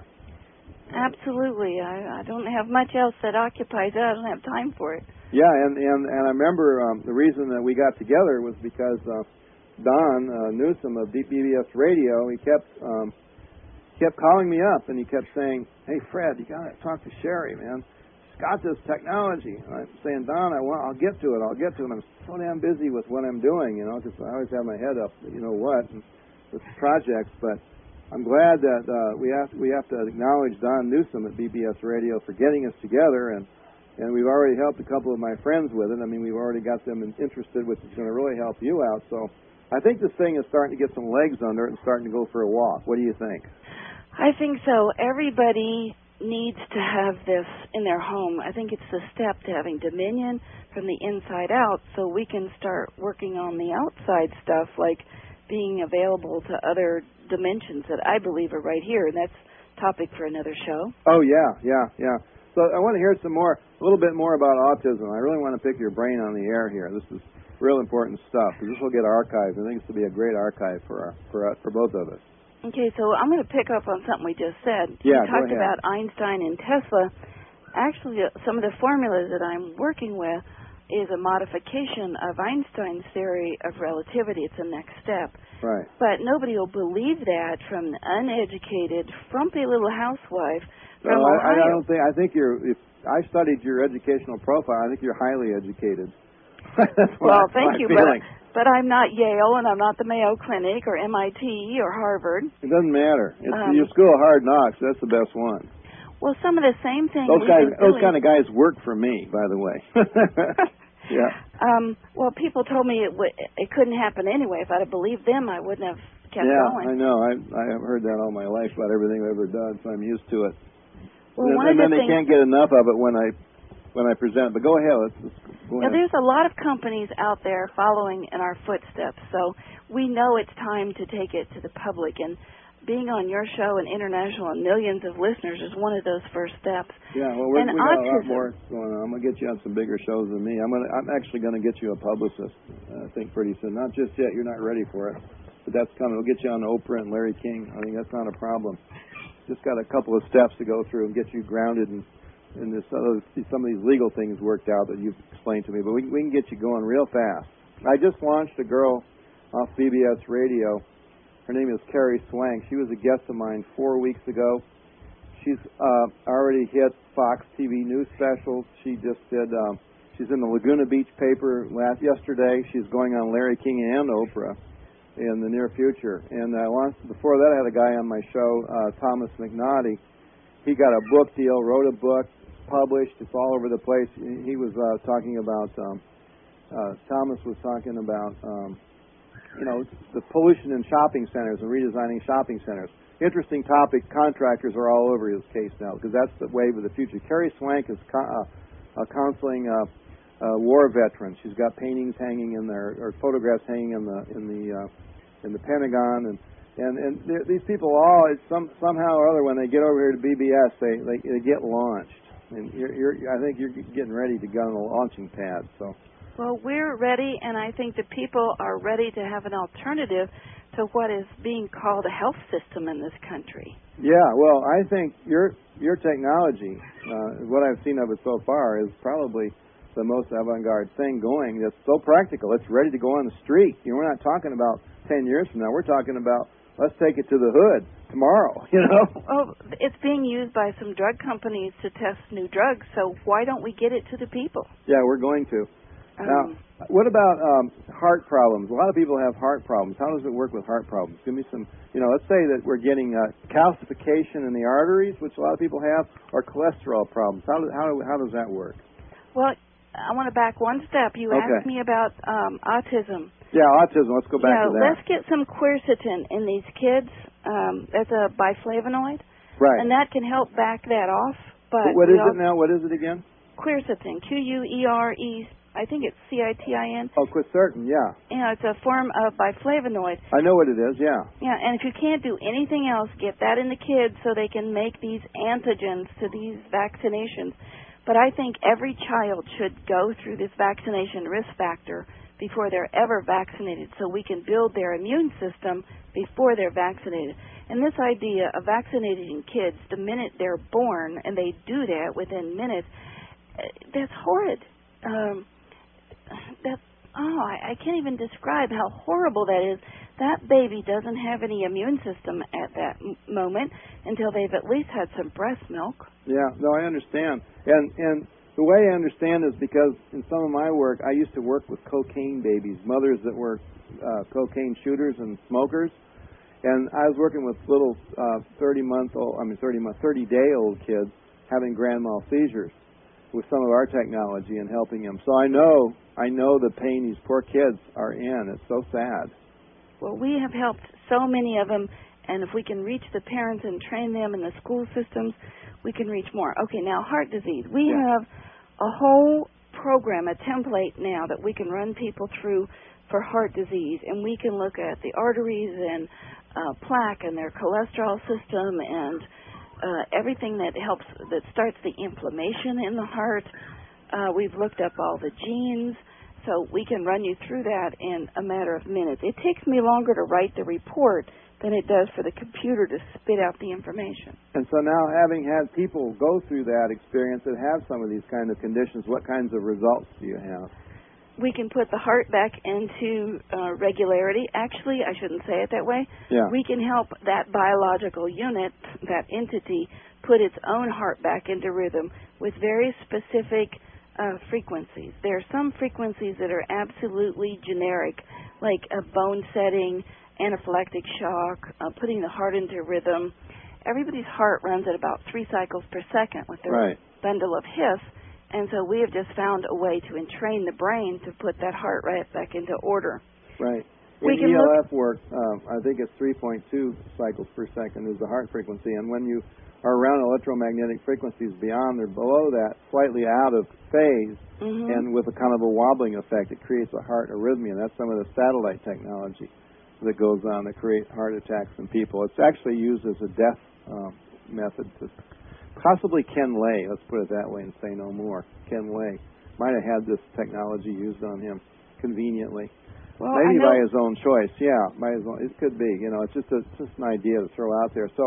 Absolutely. I, I don't have much else that occupies it. I don't have time for it. Yeah, and, and, and I remember um, the reason that we got together was because uh, Don uh, Newsom of B B S Radio, he kept um, kept calling me up, and he kept saying, "Hey, Fred, you got to talk to Sherry, man. Got this technology." And I'm saying, "Don, I want, I'll get to it. I'll get to it." And I'm so damn busy with what I'm doing, you know, because I always have my head up, you know what, and with projects. But I'm glad that uh, we have we have to acknowledge Don Newsom at B B S Radio for getting us together, and and we've already helped a couple of my friends with it. I mean, we've already got them interested, which is going to really help you out. So I think this thing is starting to get some legs under it and starting to go for a walk. What do you think? I think so. Everybody needs to have this in their home. I think it's the step to having dominion from the inside out, so we can start working on the outside stuff, like being available to other dimensions that I believe are right here, and that's topic for another show. Oh, yeah, yeah, yeah. So I want to hear some more, a little bit more about autism. I really want to pick your brain on the air here. This is real important stuff, because this will get archived. I think this will be a great archive for our, for us, for both of us. Okay, so I'm going to pick up on something we just said. Yeah, we talked go ahead. about Einstein and Tesla. Actually, some of the formulas that I'm working with is a modification of Einstein's theory of relativity. It's the next step. Right. But nobody will believe that from an uneducated, frumpy little housewife from well, Ohio. I, I don't think. I think you're. If I studied your educational profile, I think you're highly educated. That's well, my, thank my you, feeling. but but I'm not Yale, and I'm not the Mayo Clinic or M I T or Harvard. It doesn't matter. It's Um, your school of hard knocks. That's the best one. Well, some of the same things. Those guys. Those doing, kind of guys work for me, by the way. Yeah. Um, well, people told me it w- it couldn't happen anyway. If I'd have believed them, I wouldn't have kept yeah, going. I know. I I have heard that all my life about everything I've ever done, so I'm used to it. Well, and one and of then the they things, can't get enough of it when I when I present. But go ahead. Let's, let's go now, ahead. there's a lot of companies out there following in our footsteps, so we know it's time to take it to the public. And being on your show and international and millions of listeners is one of those first steps. Yeah, well, we're, and we got autism, a lot more going on. I'm gonna get you on some bigger shows than me. I'm gonna, I'm actually gonna get you a publicist. Uh, I think pretty soon. Not just yet. You're not ready for it, but that's coming. We'll get you on Oprah and Larry King. I think that's not a problem. Just got a couple of steps to go through and get you grounded and and this other, some of these legal things worked out that you've explained to me. But we, we can get you going real fast. I just launched a girl off B B S Radio. Her name is Carrie Swank. She was a guest of mine four weeks ago. She's uh, already hit Fox T V news specials. She just did. Um, she's in the Laguna Beach paper last yesterday. She's going on Larry King and Oprah in the near future. And I launched, before that, I had a guy on my show, uh, Thomas McNaughty. He got a book deal, wrote a book, published. It's all over the place. He was uh, talking about. Um, uh, Thomas was talking about. Um, you know, the pollution in shopping centers and redesigning shopping centers. Interesting topic. Contractors are all over his case now because that's the wave of the future. Carrie Swank is co- uh, uh, counseling uh, uh, war veterans. She's got paintings hanging in there, or photographs hanging in the in the uh, in the Pentagon, and and and these people all it's some somehow or other when they get over here to B B S, they they, they get launched. And you're, you're, I think you're getting ready to go on the launching pad. So. Well, we're ready, and I think the people are ready to have an alternative to what is being called a health system in this country. Yeah, well, I think your your technology, uh, what I've seen of it so far, is probably the most avant-garde thing going. It's so practical. It's ready to go on the street. You know, we're not talking about ten years from now. We're talking about let's take it to the hood tomorrow, you know? Oh, it's being used by some drug companies to test new drugs, so why don't we get it to the people? Yeah, we're going to. Um, now, what about um, heart problems? A lot of people have heart problems. How does it work with heart problems? Give me some, you know, let's say that we're getting uh, calcification in the arteries, which a lot of people have, or cholesterol problems. How, do, how, how does that work? Well, I want to back one step. You okay. asked me about um, autism. Yeah, autism. Let's go back yeah, to that. Let's get some quercetin in these kids. Um, that's a biflavonoid. Right. And that can help back that off. But what is all, it now? What is it again? Quercetin. Q U E R E. I think it's C I T I N. Oh, quercetin, yeah. Yeah, it's a form of biflavonoid. I know what it is, yeah. Yeah, and if you can't do anything else, get that in the kids so they can make these antigens to these vaccinations. But I think every child should go through this vaccination risk factor before they're ever vaccinated so we can build their immune system before they're vaccinated. And this idea of vaccinating kids the minute they're born, and they do that within minutes, that's horrid. Um, That oh, I, I can't even describe how horrible that is. That baby doesn't have any immune system at that m- moment until they've at least had some breast milk. Yeah, no, I understand. And and the way I understand is because in some of my work, I used to work with cocaine babies, mothers that were uh, cocaine shooters and smokers. And I was working with little uh, thirty-month-old, I mean, thirty-month, thirty-day-old kids having grand mal seizures with some of our technology and helping them. So I know, I know the pain these poor kids are in. It's so sad. Well, we have helped so many of them, and if we can reach the parents and train them in the school systems, we can reach more. Okay, now heart disease. We yeah. have a whole program, a template now that we can run people through for heart disease, and we can look at the arteries and uh, plaque and their cholesterol system and uh, everything that helps, that starts the inflammation in the heart. Uh, we've looked up all the genes, so we can run you through that in a matter of minutes. It takes me longer to write the report than it does for the computer to spit out the information. And so now, having had people go through that experience that have some of these kind of conditions, what kinds of results do you have? We can put the heart back into uh, regularity. Actually, I shouldn't say it that way. Yeah. We can help that biological unit, that entity, put its own heart back into rhythm with very specific uh, frequencies. There are some frequencies that are absolutely generic, like a bone setting, anaphylactic shock, uh, putting the heart into rhythm. Everybody's heart runs at about three cycles per second with their right. bundle of His. And so we have just found a way to entrain the brain to put that heart rate back into order. Right. We In can E L F look, work, um, I think it's three point two cycles per second is the heart frequency. And when you are around electromagnetic frequencies beyond or below that, slightly out of phase, mm-hmm. and with a kind of a wobbling effect, it creates a heart arrhythmia. That's some of the satellite technology that goes on to create heart attacks in people. It's actually used as a death um, method to possibly Ken Lay, let's put it that way and say no more. Ken Lay might have had this technology used on him conveniently. Well, Maybe I know, by his own choice. Yeah, by his own, it could be. You know, it's just, a, it's just an idea to throw out there. So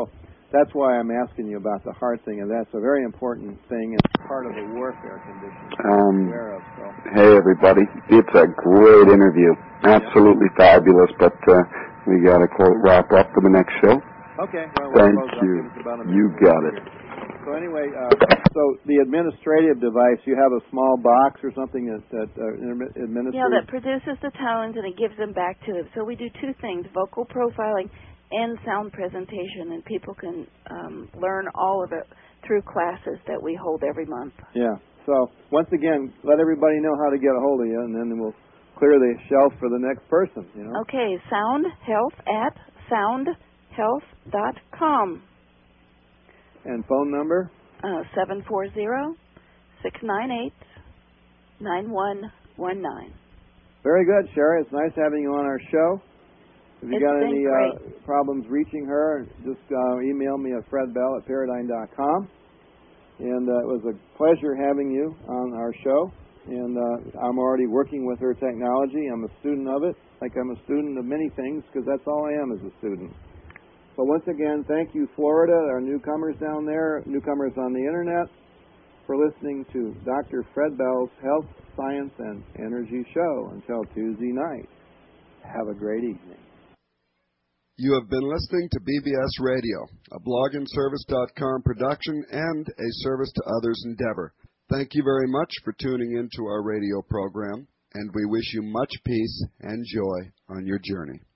that's why I'm asking you about the heart thing, and that's a very important thing and part of the warfare condition Um, I'm aware of. So. Hey, everybody. It's a great interview. Absolutely yeah. fabulous, but uh, we got to wrap up for the next show. Okay. Well, Thank we'll you. about a You got it. So anyway, uh, so the administrative device, you have a small box or something that, that uh, administers? Yeah, that produces the tones and it gives them back to them. So we do two things, vocal profiling and sound presentation, and people can um, learn all of it through classes that we hold every month. Yeah. So once again, let everybody know how to get a hold of you, and then we'll clear the shelf for the next person. You know? Okay, Sound Health at sound health dot com. And phone number? Uh, seven four zero, six nine eight, nine one one nine. Very good, Sherry. It's nice having you on our show. If you it's got been any great. uh, problems reaching her, just uh, email me at fred bell at paradigm dot com. And uh, it was a pleasure having you on our show. And uh, I'm already working with her technology. I'm a student of it, like I'm a student of many things, because that's all I am as a student. But once again, thank you, Florida, our newcomers down there, newcomers on the Internet, for listening to Doctor Fred Bell's Health, Science, and Energy Show until Tuesday night. Have a great evening. You have been listening to B B S Radio, a blog and service dot com production and a service to others endeavor. Thank you very much for tuning into our radio program, and we wish you much peace and joy on your journey.